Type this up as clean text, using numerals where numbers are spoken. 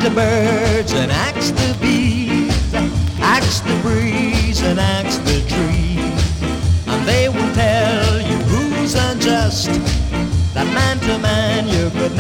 the birds and ask the bees, ask the breeze and ask the trees, and they will tell you who's unjust, that man to man you're good